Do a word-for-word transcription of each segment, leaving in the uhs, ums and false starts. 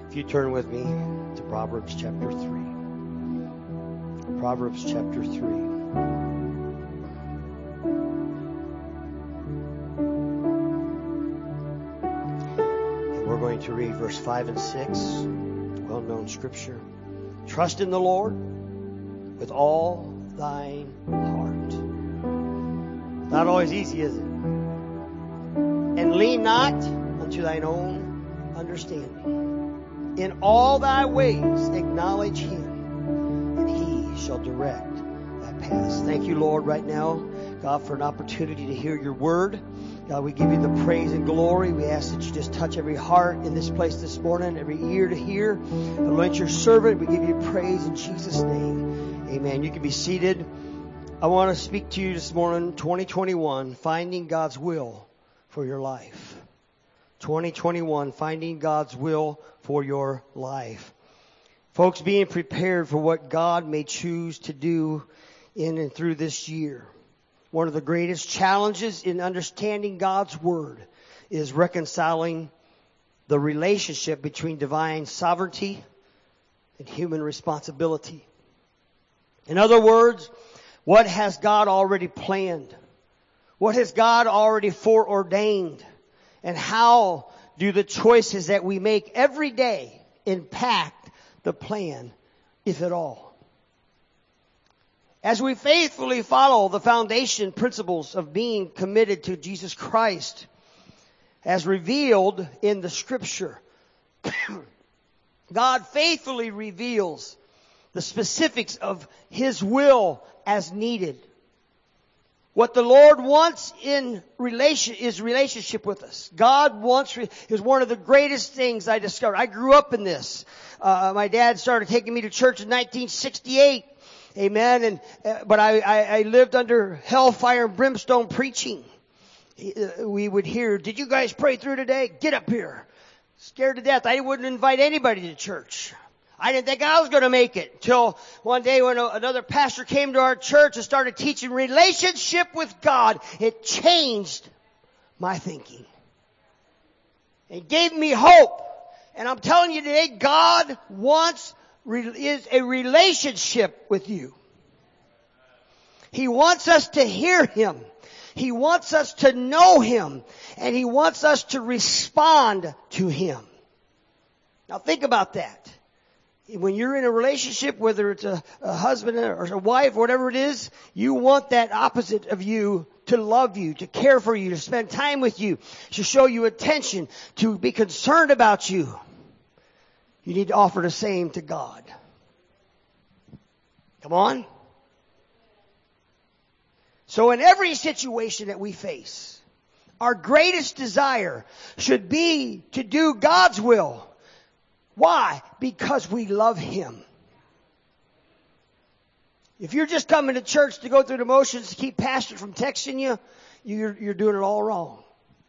If you turn with me to Proverbs chapter three. Proverbs chapter three. And we're going to read verse five and six, well-known scripture. Trust in the Lord with all thine heart. Not always easy, is it? And lean not unto thine own understanding. In all thy ways acknowledge him, and he shall direct thy paths. Thank you, Lord, right now, God, for an opportunity to hear your word. God, we give you the praise and glory. We ask that you just touch every heart in this place this morning, every ear to hear. Anoint your servant. We give you praise in Jesus' name. Amen. You can be seated. I want to speak to you this morning, twenty twenty-one, finding God's will for your life. twenty twenty-one, finding God's will for your life. Folks, being prepared for what God may choose to do in and through this year. One of the greatest challenges in understanding God's Word is reconciling the relationship between divine sovereignty and human responsibility. In other words, what has God already planned? What has God already foreordained? And how do the choices that we make every day impact the plan, if at all? As we faithfully follow the foundation principles of being committed to Jesus Christ, as revealed in the Scripture, God faithfully reveals the specifics of His will as needed. What the Lord wants in relation is relationship with us. God wants is one of the greatest things I discovered. I grew up in this. Uh, my dad started taking me to church in nineteen sixty-eight. Amen. And uh, but I, I, I lived under hellfire and brimstone preaching. We would hear, "Did you guys pray through today? Get up here." Scared to death. I wouldn't invite anybody to church. I didn't think I was going to make it till one day when another pastor came to our church and started teaching relationship with God. It changed my thinking. It gave me hope. And I'm telling you today, God wants is a relationship with you. He wants us to hear Him. He wants us to know Him. And He wants us to respond to Him. Now think about that. When you're in a relationship, whether it's a, a husband or a wife, whatever it is, you want that opposite of you to love you, to care for you, to spend time with you, to show you attention, to be concerned about you. You need to offer the same to God. Come on. So in every situation that we face, our greatest desire should be to do God's will. Why? Because we love Him. If you're just coming to church to go through the motions to keep pastor from texting you, you're, you're doing it all wrong.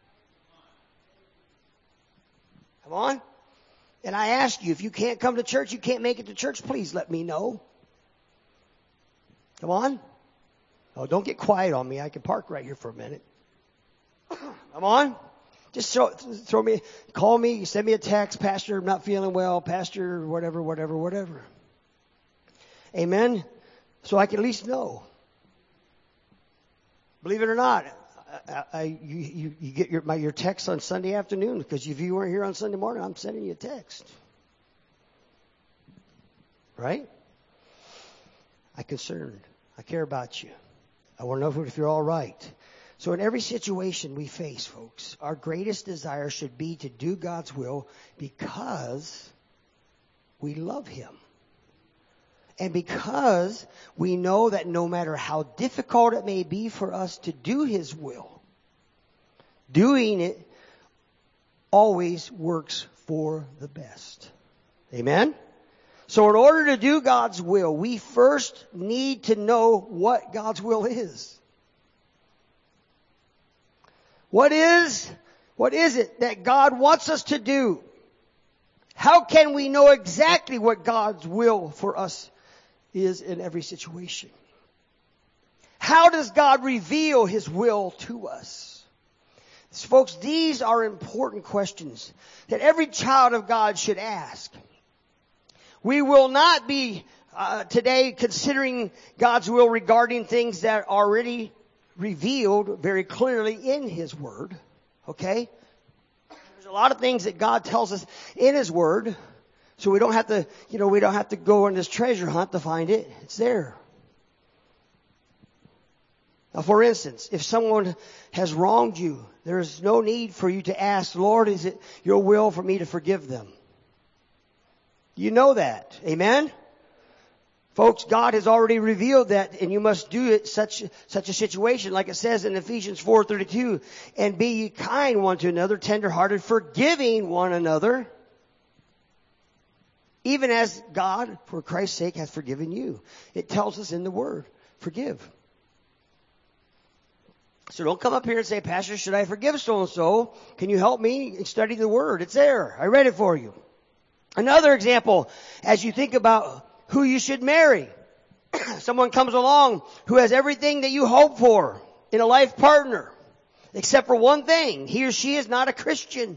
Come on. And I ask you, if you can't come to church, you can't make it to church, please let me know. Come on. Oh, don't get quiet on me. I can park right here for a minute. Come on. Just throw, throw me, call me, send me a text, Pastor, I'm not feeling well, Pastor, whatever, whatever, whatever. Amen? So I can at least know. Believe it or not, I, I, you, you, you get your, my, your text on Sunday afternoon, because if you weren't here on Sunday morning, I'm sending you a text. Right? I'm concerned. I care about you. I want to know if you're all right. So in every situation we face, folks, our greatest desire should be to do God's will because we love Him. And because we know that no matter how difficult it may be for us to do His will, doing it always works for the best. Amen? So in order to do God's will, we first need to know what God's will is. What is, what is it that God wants us to do? How can we know exactly what God's will for us is in every situation? How does God reveal His will to us? Folks, these are important questions that every child of God should ask. We will not be uh, today considering God's will regarding things that are already revealed very clearly in His Word. Okay? There's a lot of things that God tells us in His Word, so we don't have to, you know, we don't have to go on this treasure hunt to find it. It's there. Now, for instance, if someone has wronged you, there is no need for you to ask, Lord, is it your will for me to forgive them? You know that. Amen? Folks, God has already revealed that, and you must do it such such a situation, like it says in Ephesians four thirty-two, and be ye kind one to another, tenderhearted, forgiving one another, even as God, for Christ's sake, hath forgiven you. It tells us in the Word, forgive. So don't come up here and say, Pastor, should I forgive so-and-so? Can you help me study the Word? It's there. I read it for you. Another example, as you think about who you should marry. Someone comes along who has everything that you hope for in a life partner, except for one thing. He or she is not a Christian.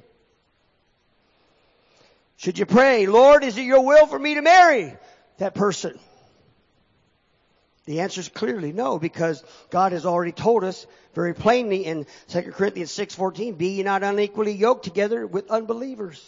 Should you pray, Lord, is it your will for me to marry that person? The answer is clearly no, because God has already told us very plainly in Second Corinthians six fourteen, be ye not unequally yoked together with unbelievers.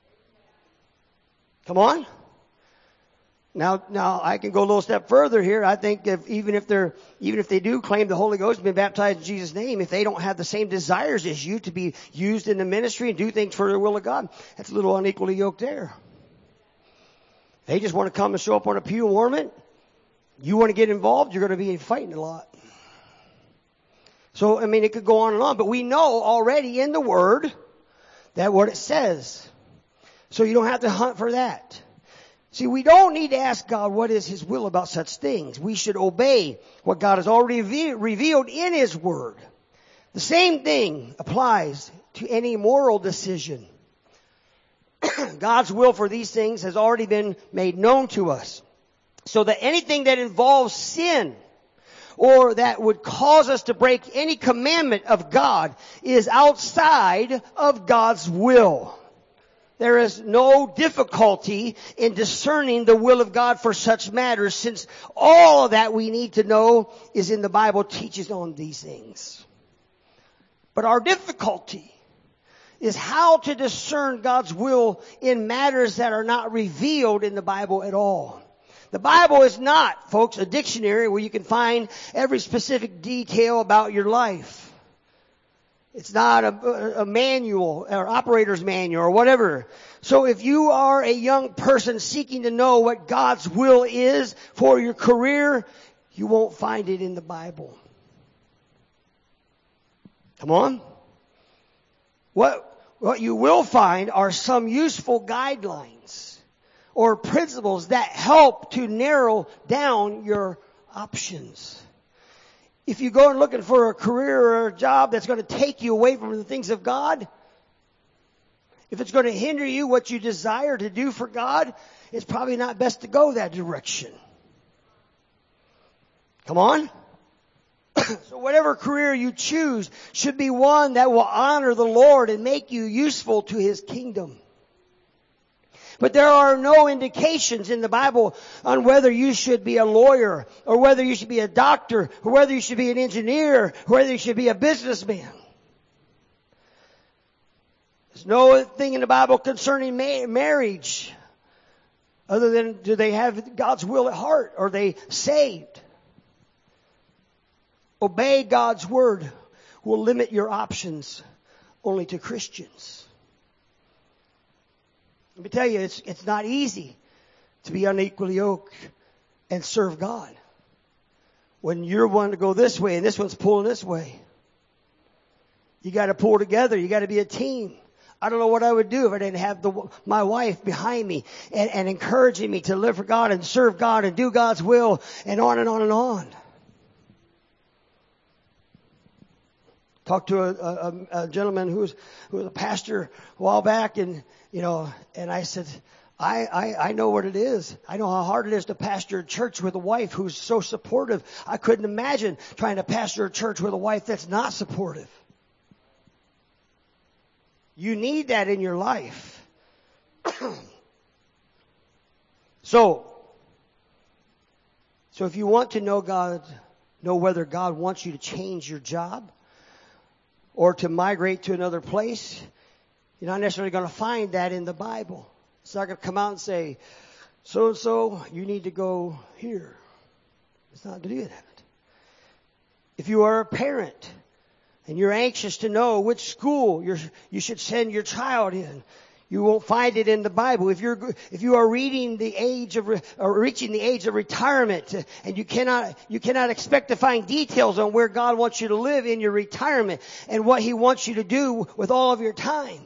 Come on. Now, now I can go a little step further here. I think if, even if they're, even if they do claim the Holy Ghost and been baptized in Jesus' name, if they don't have the same desires as you to be used in the ministry and do things for the will of God, that's a little unequally yoked there. They just want to come and show up on a pew and warm it. You want to get involved, you're going to be fighting a lot. So, I mean, it could go on and on, but we know already in the Word that what it says. So you don't have to hunt for that. See, we don't need to ask God what is His will about such things. We should obey what God has already revealed in His Word. The same thing applies to any moral decision. God's will for these things has already been made known to us. So that anything that involves sin or that would cause us to break any commandment of God is outside of God's will. There is no difficulty in discerning the will of God for such matters, since all that we need to know is in the Bible teaches on these things. But our difficulty is how to discern God's will in matters that are not revealed in the Bible at all. The Bible is not, folks, a dictionary where you can find every specific detail about your life. It's not a, a manual or operator's manual or whatever. So if you are a young person seeking to know what God's will is for your career, you won't find it in the Bible. Come on. What, what you will find are some useful guidelines or principles that help to narrow down your options. If you go and looking for a career or a job that's going to take you away from the things of God, if it's going to hinder you what you desire to do for God, it's probably not best to go that direction. Come on. So whatever career you choose should be one that will honor the Lord and make you useful to His kingdom. But there are no indications in the Bible on whether you should be a lawyer or whether you should be a doctor or whether you should be an engineer or whether you should be a businessman. There's no thing in the Bible concerning ma- marriage other than do they have God's will at heart? Are they saved? Obey God's word will limit your options only to Christians. Let me tell you, it's, it's not easy to be unequally yoked and serve God when you're wanting to go this way and this one's pulling this way. You got to pull together. You got to be a team. I don't know what I would do if I didn't have the, my wife behind me and, and encouraging me to live for God and serve God and do God's will and on and on and on. Talked to a, a, a gentleman who was, who was a pastor a while back, and you know, and I said, I, I, I know what it is. I know how hard it is to pastor a church with a wife who's so supportive. I couldn't imagine trying to pastor a church with a wife that's not supportive. You need that in your life. so, so if you want to know God, know whether God wants you to change your job or to migrate to another place, you're not necessarily going to find that in the Bible. It's not going to come out and say, so and so, you need to go here. It's not to do that. If you are a parent and you're anxious to know which school you're, you should send your child in, you won't find it in the Bible. If you're if you are reading the age of or reaching the age of retirement, and you cannot you cannot expect to find details on where God wants you to live in your retirement and what He wants you to do with all of your time,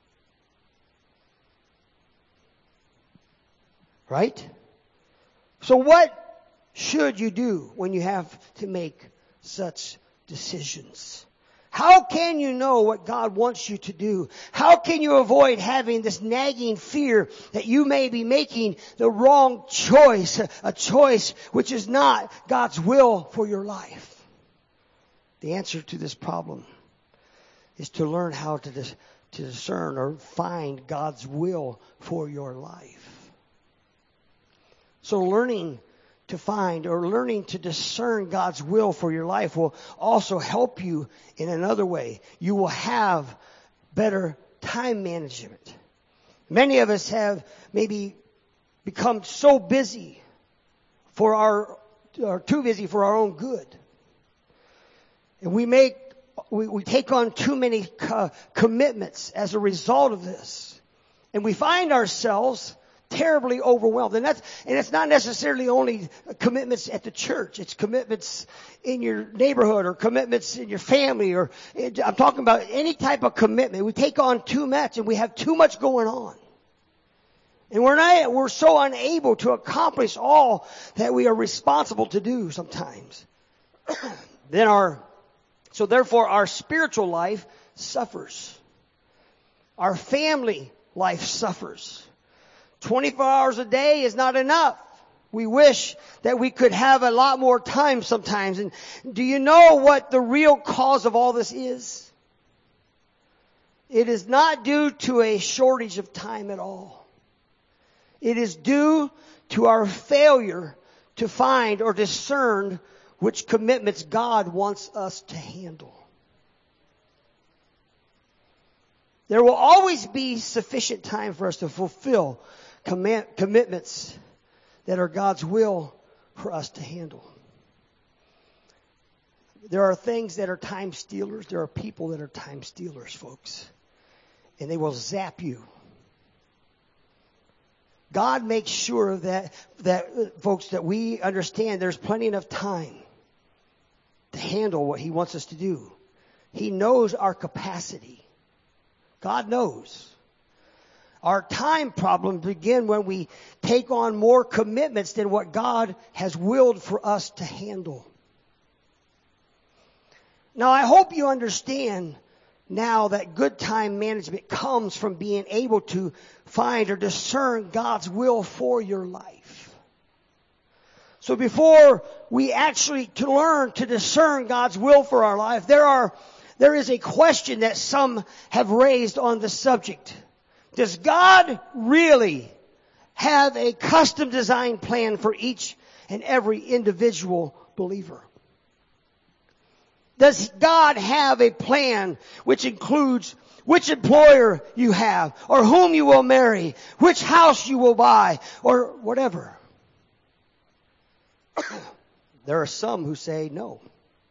right? So what should you do when you have to make such decisions? How can you know what God wants you to do? How can you avoid having this nagging fear that you may be making the wrong choice, a choice which is not God's will for your life? The answer to this problem is to learn how to, dis- to discern or find God's will for your life. So learning to find or learning to discern God's will for your life will also help you in another way. You will have better time management. Many of us have maybe become so busy for our, or too busy for our own good. And we make, we, we take on too many co- commitments as a result of this. And we find ourselves terribly overwhelmed. And that's, and it's not necessarily only commitments at the church. It's commitments in your neighborhood or commitments in your family, or I'm talking about any type of commitment. We take on too much and we have too much going on. And we're not, we're so unable to accomplish all that we are responsible to do sometimes. then our, so therefore our spiritual life suffers. Our family life suffers. twenty-four hours a day is not enough. We wish that we could have a lot more time sometimes. And do you know what the real cause of all this is? It is not due to a shortage of time at all. It is due to our failure to find or discern which commitments God wants us to handle. There will always be sufficient time for us to fulfill command, commitments that are God's will for us to handle. There are things that are time stealers. There are people that are time stealers, folks. And they will zap you. God makes sure that, that folks, that we understand there's plenty enough time to handle what He wants us to do. He knows our capacity. God knows. Our time problems begin when we take on more commitments than what God has willed for us to handle. Now, I hope you understand now that good time management comes from being able to find or discern God's will for your life. So before we actually to learn to discern God's will for our life, there are there is a question that some have raised on the subject. Does God really have a custom designed plan for each and every individual believer? Does God have a plan which includes which employer you have, or whom you will marry, which house you will buy, or whatever? There are some who say no.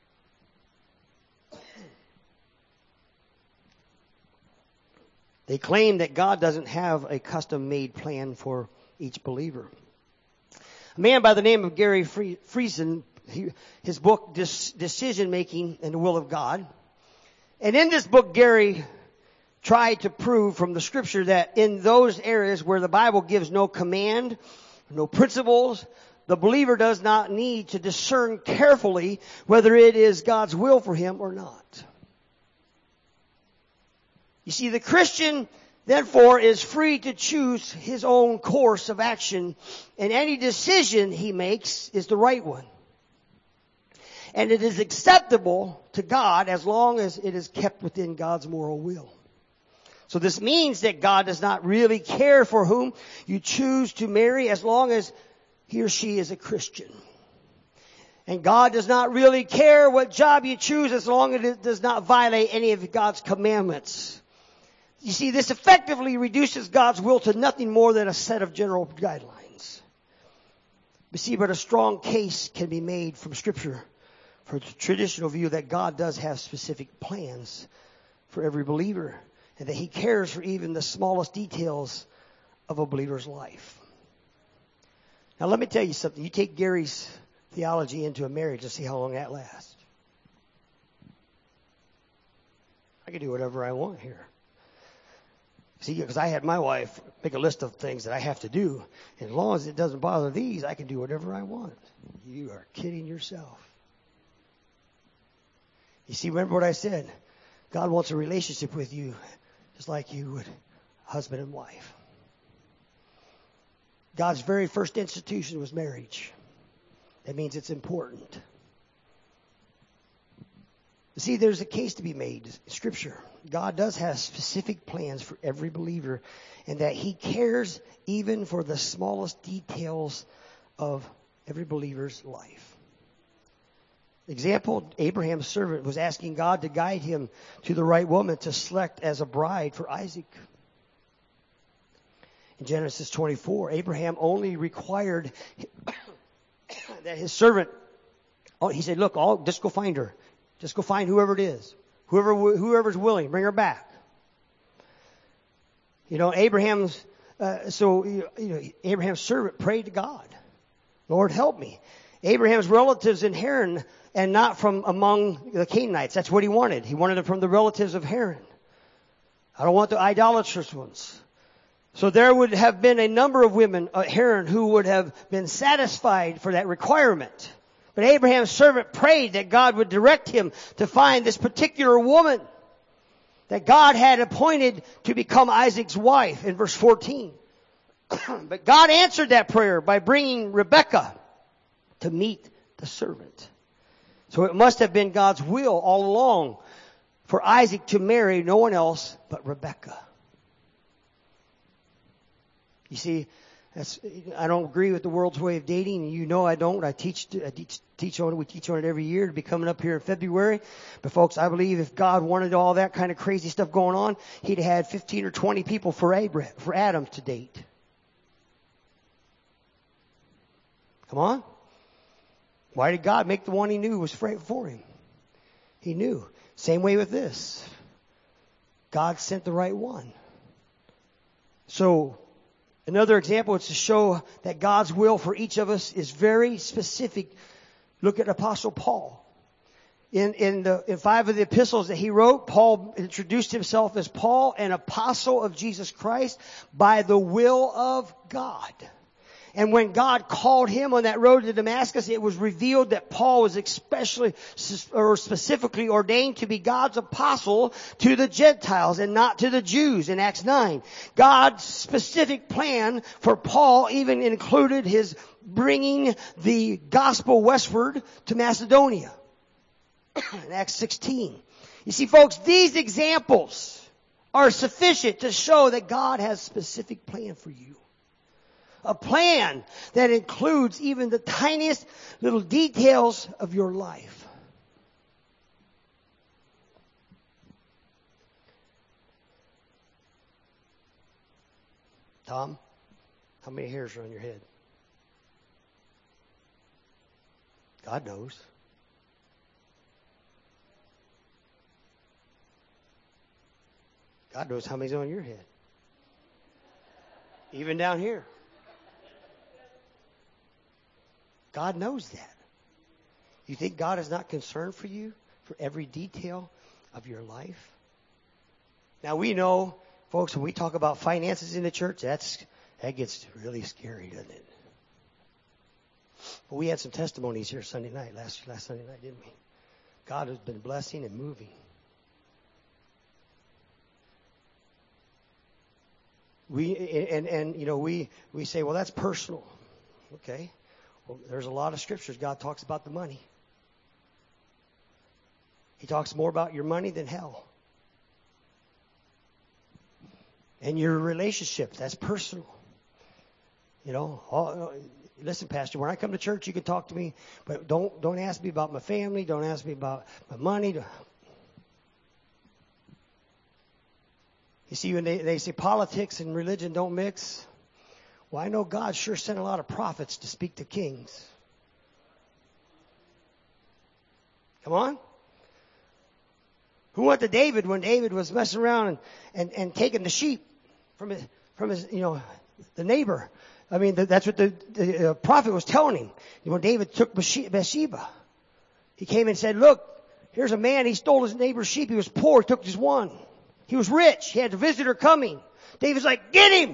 They claim that God doesn't have a custom-made plan for each believer. A man by the name of Gary Friesen, he, his book, Decision Making and the Will of God. And in this book, Gary tried to prove from the Scripture that in those areas where the Bible gives no command, no principles, the believer does not need to discern carefully whether it is God's will for him or not. You see, the Christian, therefore, is free to choose his own course of action, and any decision he makes is the right one. And it is acceptable to God as long as it is kept within God's moral will. So this means that God does not really care for whom you choose to marry as long as he or she is a Christian. And God does not really care what job you choose as long as it does not violate any of God's commandments. You see, this effectively reduces God's will to nothing more than a set of general guidelines. But see, but a strong case can be made from Scripture for the traditional view that God does have specific plans for every believer, and that he cares for even the smallest details of a believer's life. Now let me tell you something. You take Gary's theology into a marriage and see how long that lasts. I can do whatever I want here. See, because I had my wife make a list of things that I have to do. And as long as it doesn't bother these, I can do whatever I want. You are kidding yourself. You see, remember what I said? God wants a relationship with you just like you would husband and wife. God's very first institution was marriage. That means it's important. See, there's a case to be made in Scripture. God does have specific plans for every believer, and that he cares even for the smallest details of every believer's life. Example, Abraham's servant was asking God to guide him to the right woman to select as a bride for Isaac. In Genesis twenty-four, Abraham only required that his servant, oh, he said, look, I'll just go find her. Just go find whoever it is. Whoever, whoever's willing, bring her back. You know, Abraham's, uh, so, you know, Abraham's servant prayed to God. Lord, help me. Abraham's relatives in Haran, and not from among the Canaanites. That's what he wanted. He wanted it from the relatives of Haran. I don't want the idolatrous ones. So there would have been a number of women at Haran who would have been satisfied for that requirement. But Abraham's servant prayed that God would direct him to find this particular woman that God had appointed to become Isaac's wife in verse fourteen. But God answered that prayer by bringing Rebekah to meet the servant. So it must have been God's will all along for Isaac to marry no one else but Rebekah. You see, that's, I don't agree with the world's way of dating, and you know I don't. I teach, I teach, teach on it. We teach on it every year to be coming up here in February. But folks, I believe if God wanted all that kind of crazy stuff going on, He'd have had fifteen or twenty people for Abraham, for Adam to date. Come on. Why did God make the one He knew was for him? He knew. Same way with this. God sent the right one. So, another example is to show that God's will for each of us is very specific. Look at Apostle Paul. In, in the, in five of the epistles that he wrote, Paul introduced himself as Paul, an apostle of Jesus Christ by the will of God. And when God called him on that road to Damascus, it was revealed that Paul was especially or specifically ordained to be God's apostle to the Gentiles and not to the Jews in Acts nine. God's specific plan for Paul even included his bringing the gospel westward to Macedonia in Acts sixteen. You see, folks, these examples are sufficient to show that God has a specific plan for you. A plan that includes even the tiniest little details of your life. Tom, how many hairs are on your head? God knows. God knows how many's on your head. Even down here. God knows that. You think God is not concerned for you, for every detail of your life? Now we know, folks, when we talk about finances in the church, that's that gets really scary, doesn't it? But we had some testimonies here Sunday night, last last Sunday night, didn't we? God has been blessing and moving. We and and you know we we say, well, that's personal, okay. Well, there's a lot of scriptures God talks about the money. He talks more about your money than hell. And your relationships, that's personal. You know, all, listen, Pastor, when I come to church, you can talk to me, but don't don't ask me about my family. Don't ask me about my money. You see, when they, they say politics and religion don't mix, well, I know God sure sent a lot of prophets to speak to kings. Come on. Who went to David when David was messing around and, and, and taking the sheep from his, from his, you know, the neighbor? I mean, that's what the, the uh, prophet was telling him. When David took Bathsheba, he came and said, look, here's a man, he stole his neighbor's sheep. He was poor, he took just one. He was rich, he had a visitor coming. David's like, get him!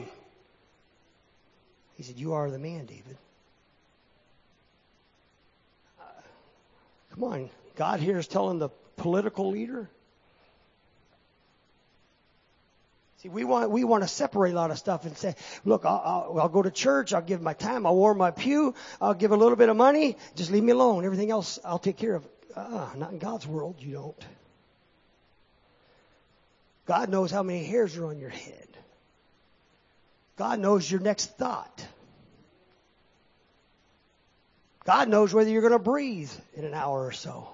He said, you are the man, David. Uh, come on, God here is telling the political leader. See, we want we want to separate a lot of stuff and say, look, I'll, I'll, I'll go to church, I'll give my time, I'll warm my pew, I'll give a little bit of money, just leave me alone. Everything else, I'll take care of. Uh, not in God's world, you don't. God knows how many hairs are on your head. God knows your next thought. God knows whether you're going to breathe in an hour or so.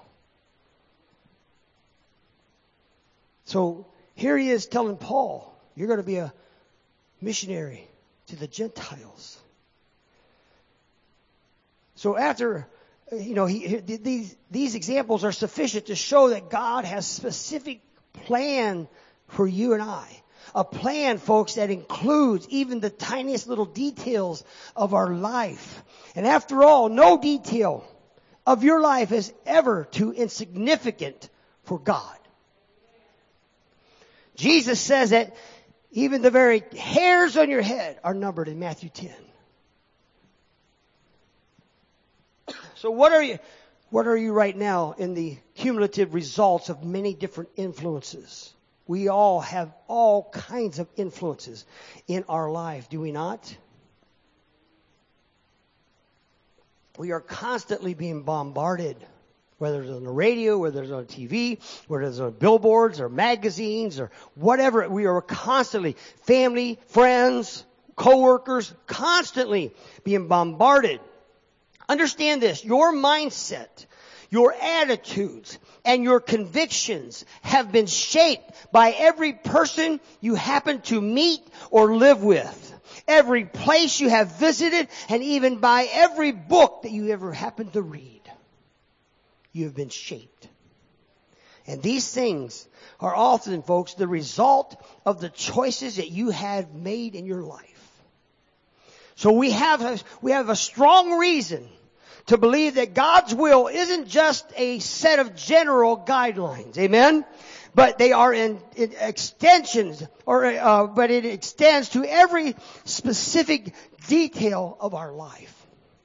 So here he is telling Paul, you're going to be a missionary to the Gentiles. So after, you know, he, these, these examples are sufficient to show that God has specific plan for you and I. A plan, folks, that includes even the tiniest little details of our life. And after all, no detail of your life is ever too insignificant for God. Jesus says that even the very hairs on your head are numbered in Matthew ten. So what are you, what are you right now in the cumulative results of many different influences? We all have all kinds of influences in our life, do we not? We are constantly being bombarded, whether it's on the radio, whether it's on T V, whether it's on billboards or magazines or whatever. We are constantly, family, friends, co-workers, constantly being bombarded. Understand this, your mindset, your attitudes, and your convictions have been shaped by every person you happen to meet or live with, every place you have visited, and even by every book that you ever happen to read. You have been shaped. And these things are often, folks, the result of the choices that you have made in your life. So we have a, we have a strong reason to believe that God's will isn't just a set of general guidelines. Amen? But they are in, in extensions, or uh, but it extends to every specific detail of our life.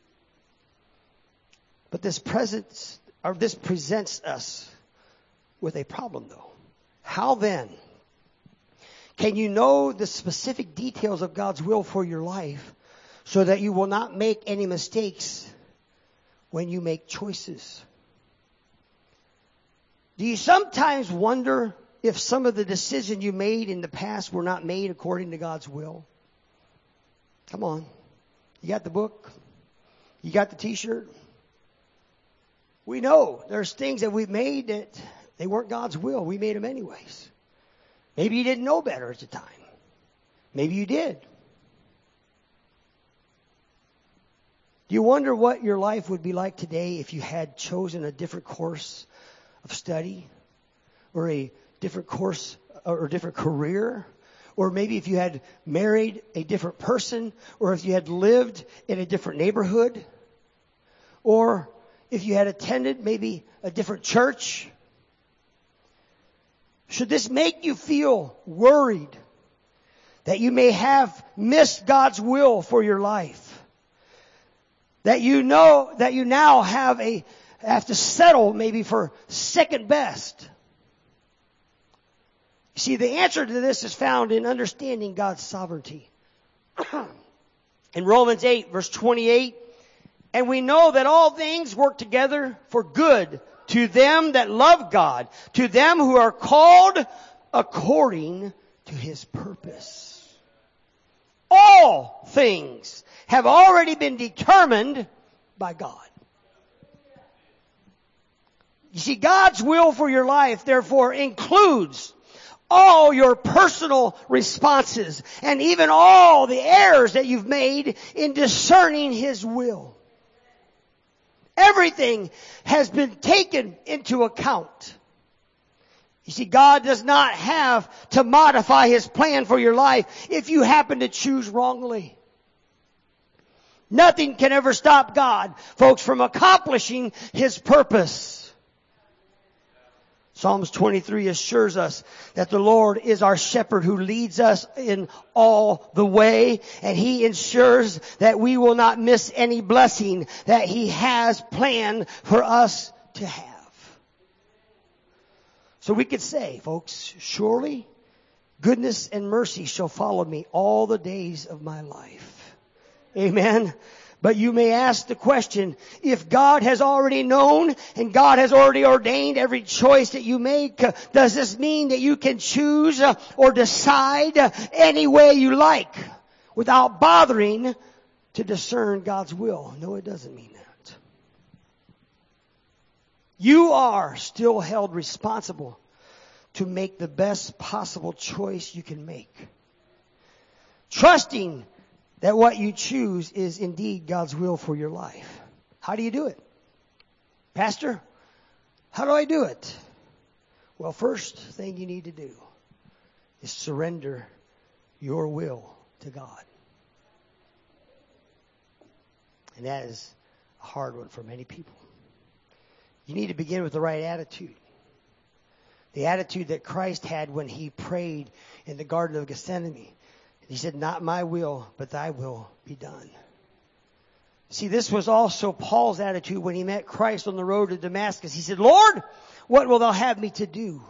But this presence, or this presents us with a problem, though. How then can you know the specific details of God's will for your life so that you will not make any mistakes when you make choices? Do you sometimes wonder if some of the decisions you made in the past were not made according to God's will? Come on. You got the book? You got the t-shirt? We know there's things that we've made that they weren't God's will. We made them anyways. Maybe you didn't know better at the time. Maybe you did. Do you wonder what your life would be like today if you had chosen a different course of study, or a different course or a different career? Or maybe if you had married a different person, or if you had lived in a different neighborhood, or if you had attended maybe a different church? Should this make you feel worried that you may have missed God's will for your life? That you know that you now have a have to settle maybe for second best? You see, the answer to this is found in understanding God's sovereignty. In Romans eight, verse twenty-eight, and we know that all things work together for good to them that love God, to them who are called according to His purpose. all things have already been determined by God. You see, God's will for your life, therefore, includes all your personal responses and even all the errors that you've made in discerning His will. Everything has been taken into account. You see, God does not have to modify His plan for your life if you happen to choose wrongly. Nothing can ever stop God, folks, from accomplishing His purpose. Psalms twenty-three assures us that the Lord is our shepherd who leads us in all the way, and He ensures that we will not miss any blessing that He has planned for us to have. So we could say, folks, surely goodness and mercy shall follow me all the days of my life. Amen. But you may ask the question, if God has already known and God has already ordained every choice that you make, does this mean that you can choose or decide any way you like without bothering to discern God's will? No, it doesn't mean that. You are still held responsible to make the best possible choice you can make. Trusting that what you choose is indeed God's will for your life. How do you do it? Pastor, how do I do it? Well, first thing you need to do is surrender your will to God. And that is a hard one for many people. You need to begin with the right attitude. The attitude that Christ had when He prayed in the Garden of Gethsemane. He said, not my will, but thy will be done. See, this was also Paul's attitude when he met Christ on the road to Damascus. He said, Lord, what will thou have me to do?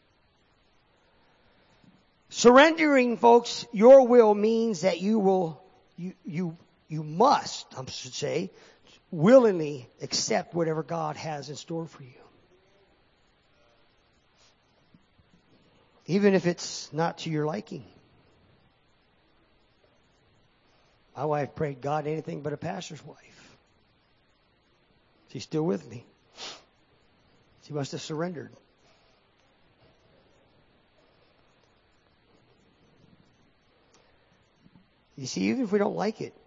Surrendering, folks, your will means that you will, you, you, you must, I should say, willingly accept whatever God has in store for you. Even if it's not to your liking. My wife prayed God anything but a pastor's wife. She's still with me. She must have surrendered. You see, even if we don't like it,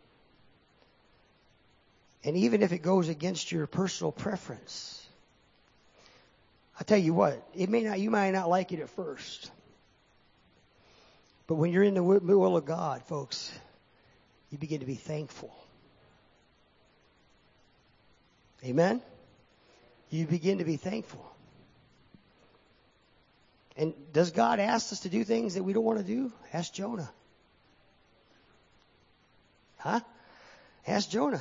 and even if it goes against your personal preference, I tell you what, it may not, you might not like it at first. But when you're in the will of God, folks, you begin to be thankful. Amen? You begin to be thankful. And does God ask us to do things that we don't want to do? Ask Jonah. Huh? Ask Jonah.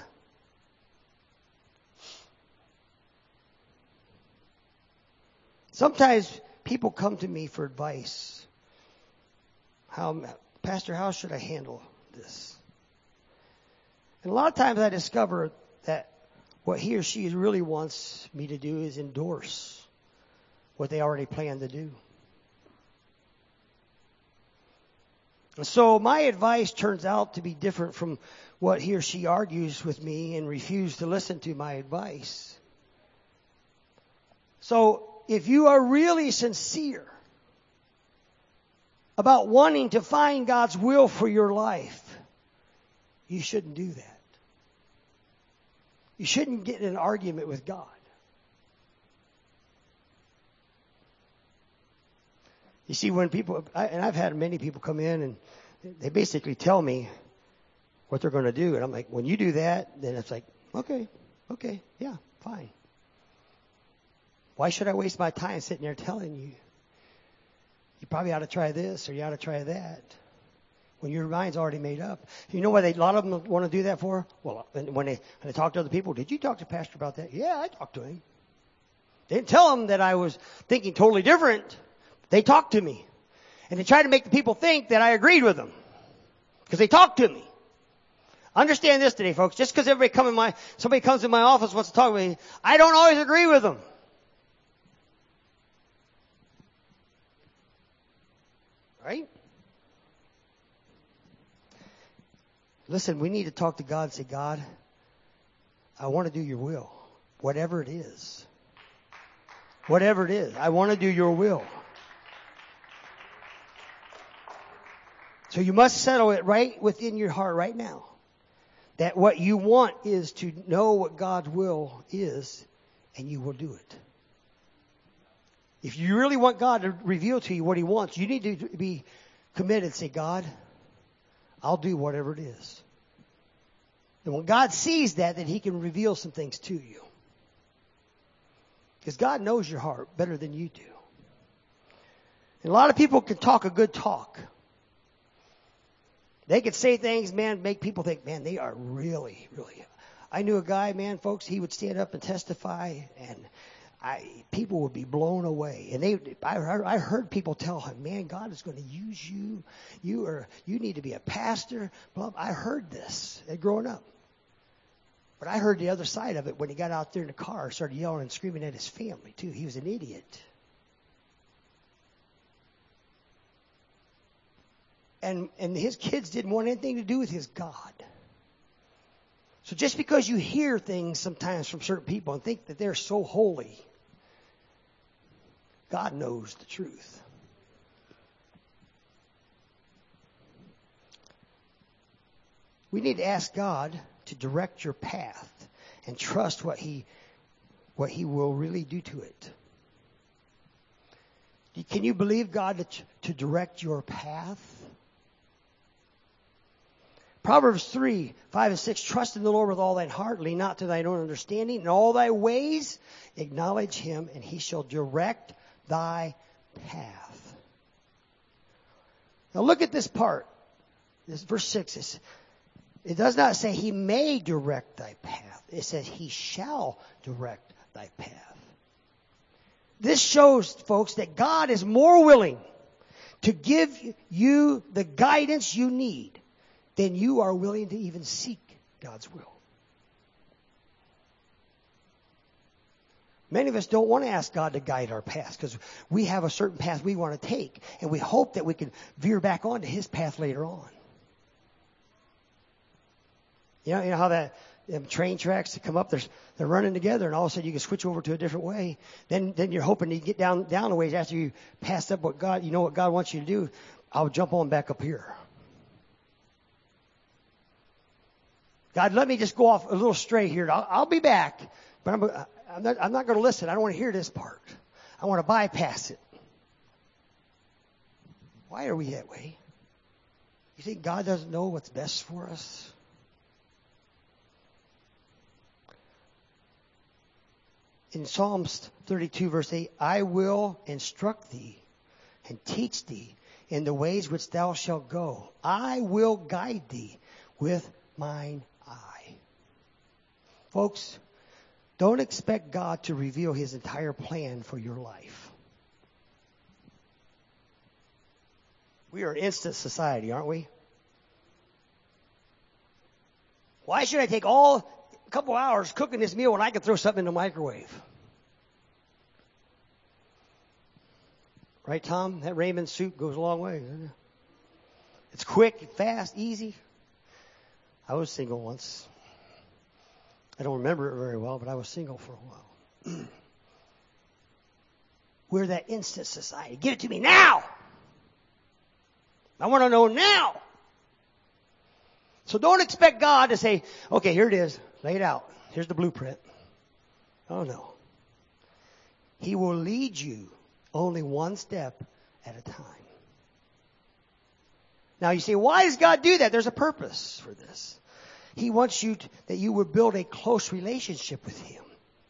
Sometimes people come to me for advice. How, Pastor, how should I handle this? And a lot of times I discover that what he or she really wants me to do is endorse what they already plan to do. And so my advice turns out to be different from what he or she argues with me and refuses to listen to my advice. So if you are really sincere about wanting to find God's will for your life, you shouldn't do that. You shouldn't get in an argument with God. You see, when people, I, and I've had many people come in and they basically tell me what they're going to do. And I'm like, when you do that, then it's like, okay, okay, yeah, fine. Why should I waste my time sitting there telling you? You probably ought to try this or you ought to try that. When your mind's already made up. You know why they, a lot of them want to do that for? Well, when they, when they talk to other people, did you talk to Pastor about that? Yeah, I talked to him. They didn't tell him that I was thinking totally different. They talked to me. And they tried to make the people think that I agreed with them. Because they talked to me. Understand this today, folks. Just because everybody come in my, somebody comes in my office and wants to talk with me, I don't always agree with them. Right? Listen, we need to talk to God and say, God, I want to do your will. Whatever it is. Whatever it is. I want to do your will. So you must settle it right within your heart right now. That what you want is to know what God's will is, and you will do it. If you really want God to reveal to you what He wants, you need to be committed and say, God, I'll do whatever it is. And when God sees that, then He can reveal some things to you. Because God knows your heart better than you do. And a lot of people can talk a good talk. They could say things, man, make people think, man, they are really, really. I knew a guy, man, folks, he would stand up and testify, and I, people would be blown away. And they, I heard, I heard people tell him, man, God is going to use you. You are, you need to be a pastor. Blah, blah. I heard this growing up. But I heard the other side of it when he got out there in the car, started yelling and screaming at his family, too. He was an idiot. And, and his kids didn't want anything to do with his God. So just because you hear things sometimes from certain people and think that they're so holy, God knows the truth. We need to ask God to direct your path and trust what He, what He will really do to it. Can you believe God to, to direct your path? Proverbs three, five and six, trust in the Lord with all thine heart, lean not to thine own understanding. In all thy ways acknowledge Him, and He shall direct thy path. Now look at this part. This verse six. Is, it does not say He may direct thy path. It says He shall direct thy path. This shows, folks, that God is more willing to give you the guidance you need then you are willing to even seek God's will. Many of us don't want to ask God to guide our path because we have a certain path we want to take, and we hope that we can veer back onto His path later on. You know, you know how that them train tracks that come up, they're, they're running together, and all of a sudden you can switch over to a different way. Then, then you're hoping to get down down a ways after you pass up what God, you know what God wants you to do. I'll jump on back up here. God, let me just go off a little stray here. I'll, I'll be back, but I'm, I'm not, I'm not going to listen. I don't want to hear this part. I want to bypass it. Why are we that way? You think God doesn't know what's best for us? In Psalms thirty-two, verse eight, I will instruct thee and teach thee in the ways which thou shalt go. I will guide thee with mine eye. Folks, don't expect God to reveal His entire plan for your life. We are an instant society, aren't we? Why should I take all a couple hours cooking this meal when I can throw something in the microwave? Right, Tom? That ramen soup goes a long way, doesn't it? It's quick, fast, easy. I was single once. I don't remember it very well, but I was single for a while. We're that instant society. Give it to me now! I want to know now! So don't expect God to say, okay, here it is. Lay it out. Here's the blueprint. Oh, no. He will lead you only one step at a time. Now you say, why does God do that? There's a purpose for this. He wants you to, that you would build a close relationship with Him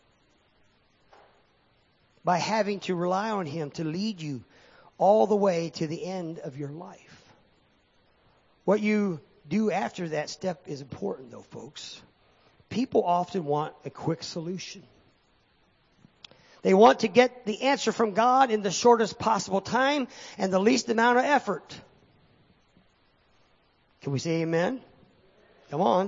by having to rely on Him to lead you all the way to the end of your life. What you do after that step is important, though, folks. People often want a quick solution. They want to get the answer from God in the shortest possible time and the least amount of effort. Can we say amen? Come on.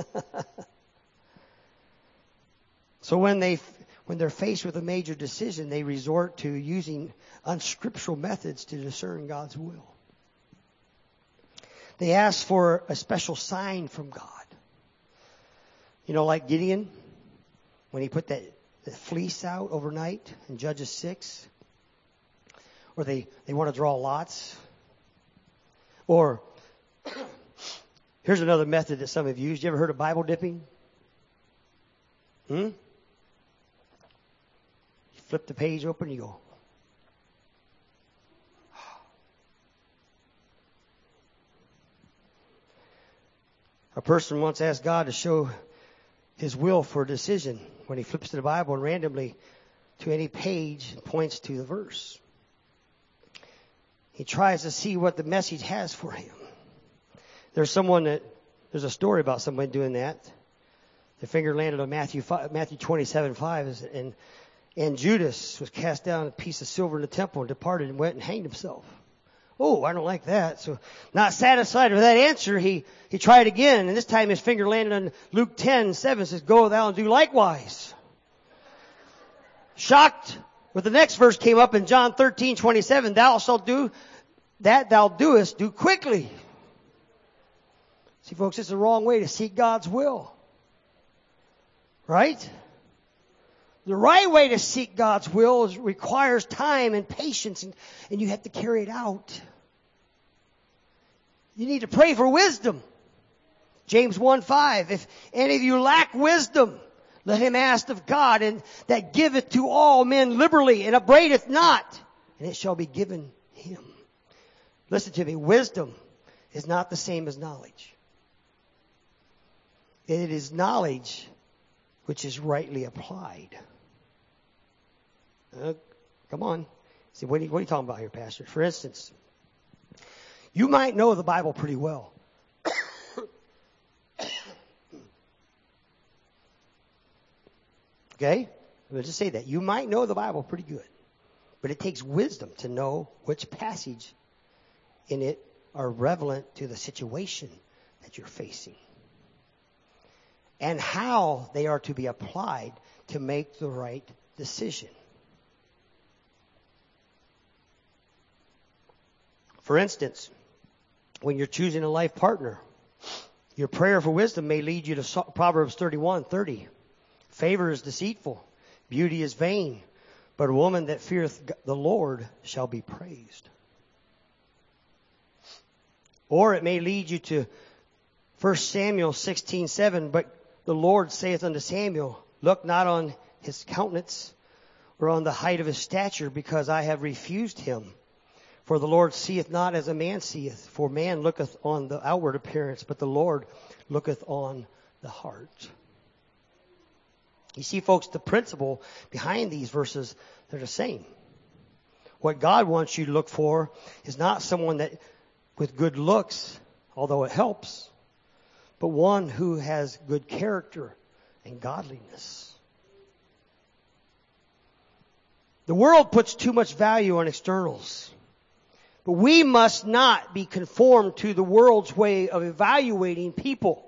So when they when they're faced with a major decision, they resort to using unscriptural methods to discern God's will. They asked for a special sign from God. You know, like Gideon, when he put that, that fleece out overnight in Judges six. Or they, they want to draw lots. Or, here's another method that some have used. You ever heard of Bible dipping? Hmm? You flip the page open, you go. A person once asked God to show His will for a decision when he flips to the Bible and randomly to any page points to the verse. He tries to see what the message has for him. There's someone that, there's a story about somebody doing that. The finger landed on Matthew five, Matthew twenty-seven five, and and Judas was cast down a piece of silver in the temple and departed and went and hanged himself. Oh, I don't like that. So, not satisfied with that answer, he he tried again, and this time his finger landed on Luke ten seven. Says, "Go thou and do likewise." Shocked, but the next verse came up in John thirteen twenty-seven. "Thou shalt do that thou doest, do quickly." See, folks, it's the wrong way to seek God's will. Right? The right way to seek God's will is, requires time and patience, and, and you have to carry it out. You need to pray for wisdom. James one five, "If any of you lack wisdom, let him ask of God, and that giveth to all men liberally, and upbraideth not, and it shall be given him." Listen to me. Wisdom is not the same as knowledge. It is knowledge which is rightly applied. Uh, come on. See, what are, you, what are you talking about here, Pastor? For instance, you might know the Bible pretty well. Okay? Let's just say that. You might know the Bible pretty good. But it takes wisdom to know which passage in it are relevant to the situation that you're facing. And how they are to be applied to make the right decision. For instance, when you're choosing a life partner, your prayer for wisdom may lead you to Proverbs thirty-one thirty. "Favor is deceitful, beauty is vain, but a woman that feareth the Lord shall be praised." Or it may lead you to First Samuel sixteen seven. "But the Lord saith unto Samuel, Look not on his countenance, or on the height of his stature, because I have refused him. For the Lord seeth not as a man seeth, for man looketh on the outward appearance, but the Lord looketh on the heart." You see, folks, the principle behind these verses, they're the same. What God wants you to look for is not someone that with good looks, although it helps, but one who has good character and godliness. The world puts too much value on externals. But we must not be conformed to the world's way of evaluating people.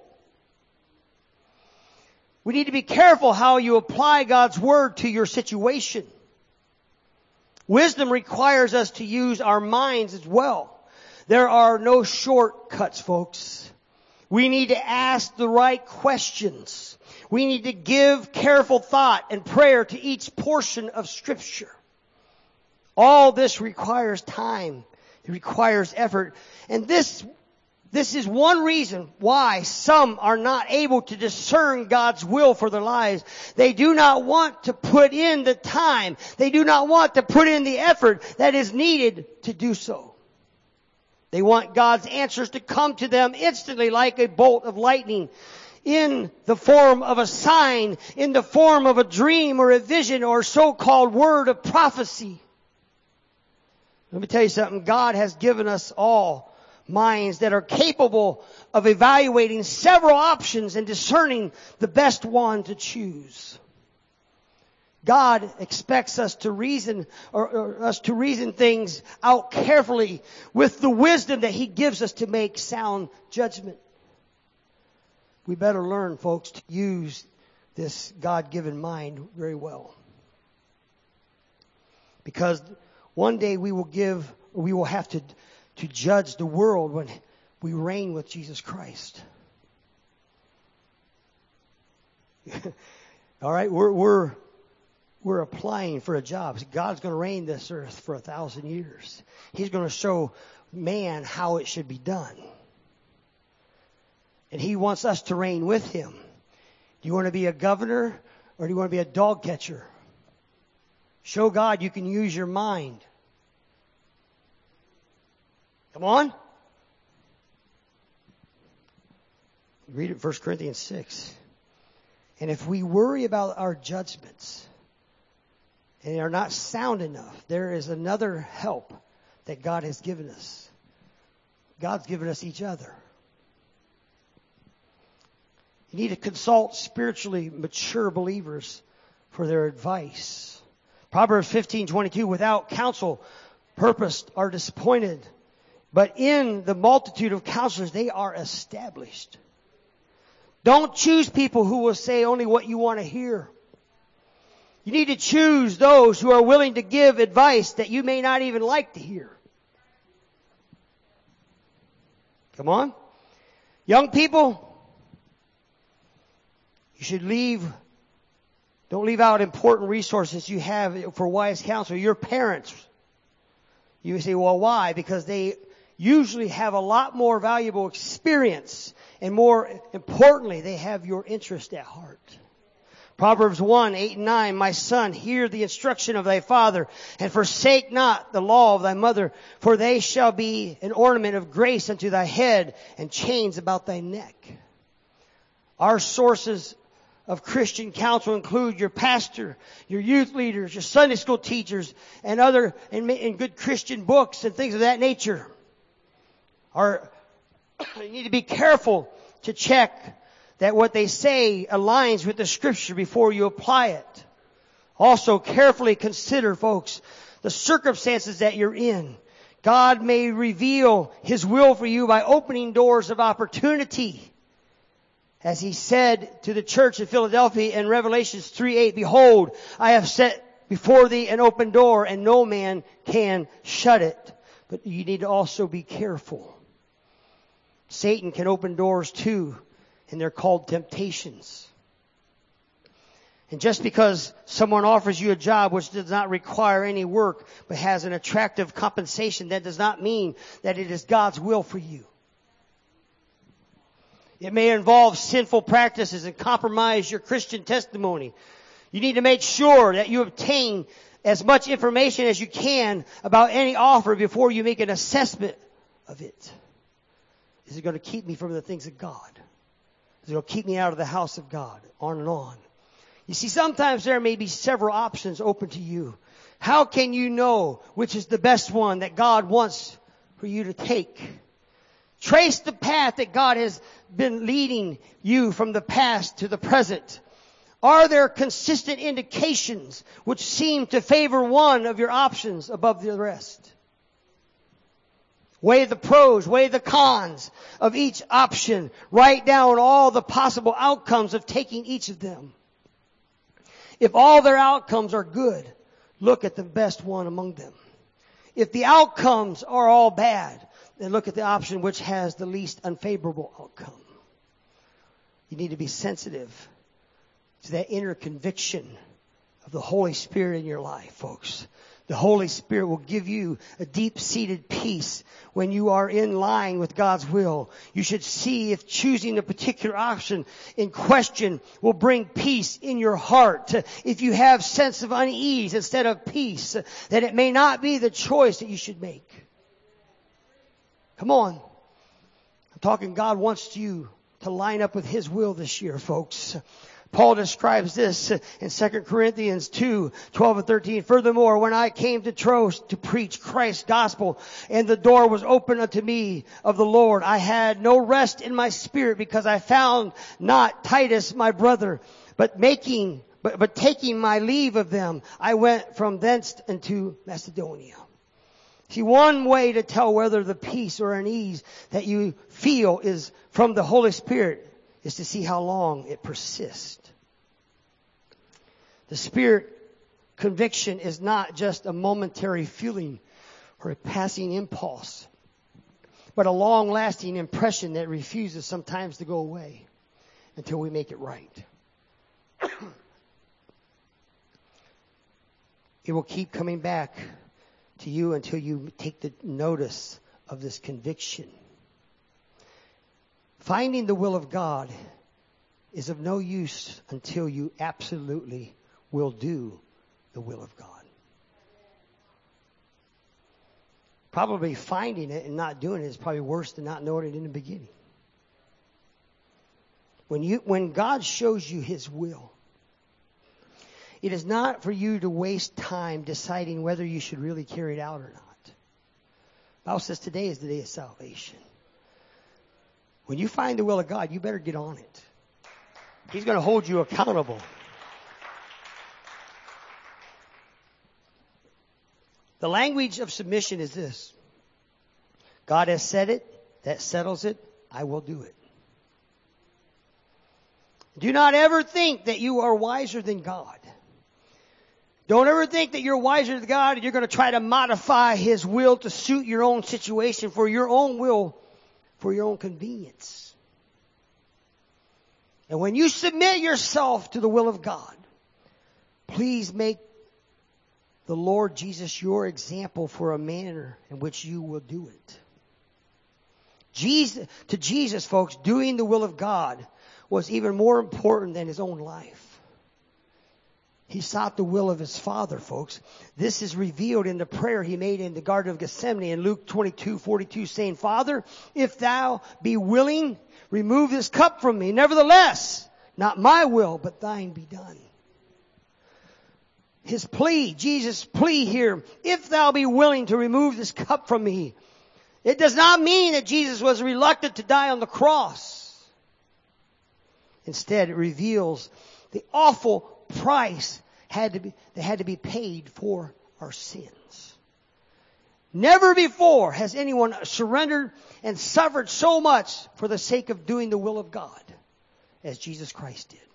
We need to be careful how you apply God's Word to your situation. Wisdom requires us to use our minds as well. There are no shortcuts, folks. We need to ask the right questions. We need to give careful thought and prayer to each portion of Scripture. All this requires time. It requires effort. And this, this is one reason why some are not able to discern God's will for their lives. They do not want to put in the time. They do not want to put in the effort that is needed to do so. They want God's answers to come to them instantly like a bolt of lightning, in the form of a sign, in the form of a dream or a vision or so-called word of prophecy. Let me tell you something. God has given us all minds that are capable of evaluating several options and discerning the best one to choose. God expects us to reason or, or us to reason things out carefully with the wisdom that He gives us to make sound judgment. We better learn, folks, to use this God-given mind very well. Because one day we will give, we will have to, to judge the world when, we reign with Jesus Christ. All right, we're we're we're applying for a job. God's going to reign this earth for a thousand years. He's going to show man how it should be done. And He wants us to reign with Him. Do you want to be a governor or do you want to be a dog catcher? Show God you can use your mind. Come on. Read it, First Corinthians six. And if we worry about our judgments and they are not sound enough, there is another help that God has given us. God's given us each other. You need to consult spiritually mature believers for their advice. Proverbs fifteen twenty-two, without counsel, purpose are disappointed, but in the multitude of counselors they are established. Don't choose people who will say only what you want to hear. You need to choose those who are willing to give advice that you may not even like to hear. Come on. Young people, you should leave, don't leave out important resources you have for wise counsel. Your parents. You say, well, why? Because they usually have a lot more valuable experience. And more importantly, they have your interest at heart. Proverbs one, eight and nine, my son, hear the instruction of thy father, and forsake not the law of thy mother, for they shall be an ornament of grace unto thy head, and chains about thy neck. Our sources of Christian counsel include your pastor, your youth leaders, your Sunday school teachers, and other, and, and good Christian books and things of that nature. Our, you need to be careful to check that what they say aligns with the Scripture before you apply it. Also, carefully consider, folks, the circumstances that you're in. God may reveal His will for you by opening doors of opportunity. As He said to the church in Philadelphia in Revelation three eight, behold, I have set before thee an open door, and no man can shut it. But you need to also be careful. Satan can open doors too, and they're called temptations. And just because someone offers you a job which does not require any work, but has an attractive compensation, that does not mean that it is God's will for you. It may involve sinful practices and compromise your Christian testimony. You need to make sure that you obtain as much information as you can about any offer before you make an assessment of it. Is it going to keep me from the things of God? Is it going to keep me out of the house of God? On and on. You see, sometimes there may be several options open to you. How can you know which is the best one that God wants for you to take? Trace the path that God has been leading you from the past to the present. Are there consistent indications which seem to favor one of your options above the rest? Weigh the pros, weigh the cons of each option. Write down all the possible outcomes of taking each of them. If all their outcomes are good, look at the best one among them. If the outcomes are all bad, then look at the option which has the least unfavorable outcome. You need to be sensitive to that inner conviction of the Holy Spirit in your life, folks. The Holy Spirit will give you a deep-seated peace when you are in line with God's will. You should see if choosing a particular option in question will bring peace in your heart. If you have sense of unease instead of peace, that it may not be the choice that you should make. Come on. I'm talking God wants you to line up with His will this year, folks. Paul describes this in Second Corinthians two, twelve and thirteen. Furthermore, when I came to Troas to preach Christ's gospel, and the door was opened unto me of the Lord, I had no rest in my spirit, because I found not Titus my brother, but making, but, but taking my leave of them, I went from thence into Macedonia. See, one way to tell whether the peace or unease that you feel is from the Holy Spirit is to see how long it persists. The Spirit conviction is not just a momentary feeling or a passing impulse. but a long-lasting impression that refuses sometimes to go away until we make it right. It will keep coming back to you until you take the notice of this conviction. Finding the will of God is of no use until you absolutely will do the will of God. Probably finding it and not doing it is probably worse than not knowing it in the beginning. When you, when God shows you His will, it is not for you to waste time deciding whether you should really carry it out or not. The Bible says today is the day of salvation. When you find the will of God, you better get on it. He's going to hold you accountable. The language of submission is this. God has said it. That settles it. I will do it. Do not ever think that you are wiser than God. Don't ever think that you're wiser than God and you're going to try to modify His will to suit your own situation for your own will, for your own convenience. And when you submit yourself to the will of God, please make the Lord Jesus your example for a manner in which you will do it. Jesus, to Jesus, folks, doing the will of God was even more important than His own life. He sought the will of His Father, folks. This is revealed in the prayer He made in the Garden of Gethsemane in Luke twenty-two forty-two, saying, Father, if Thou be willing, remove this cup from me. Nevertheless, not my will, but Thine be done. His plea, Jesus' plea here, if Thou be willing to remove this cup from me. It does not mean that Jesus was reluctant to die on the cross. Instead, it reveals the awful price had to be, that had to be paid for our sins. Never before has anyone surrendered and suffered so much for the sake of doing the will of God as Jesus Christ did.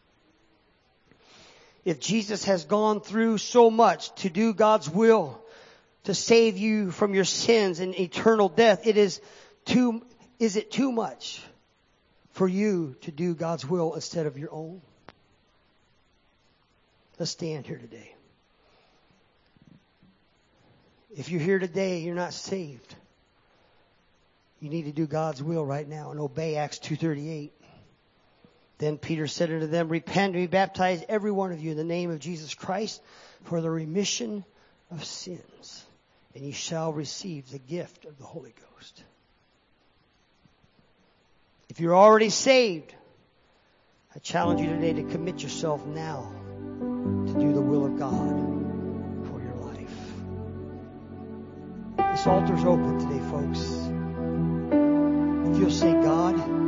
If Jesus has gone through so much to do God's will, to save you from your sins and eternal death, it is too, is it too much for you to do God's will instead of your own? Let's stand here today. If you're here today, you're not saved. You need to do God's will right now and obey Acts two thirty-eight. Then Peter said unto them, Repent and be baptized, every one of you, in the name of Jesus Christ, for the remission of sins, and ye shall receive the gift of the Holy Ghost. If you're already saved, I challenge you today to commit yourself now to do the will of God for your life. This altar's open today, folks. If you'll say, God,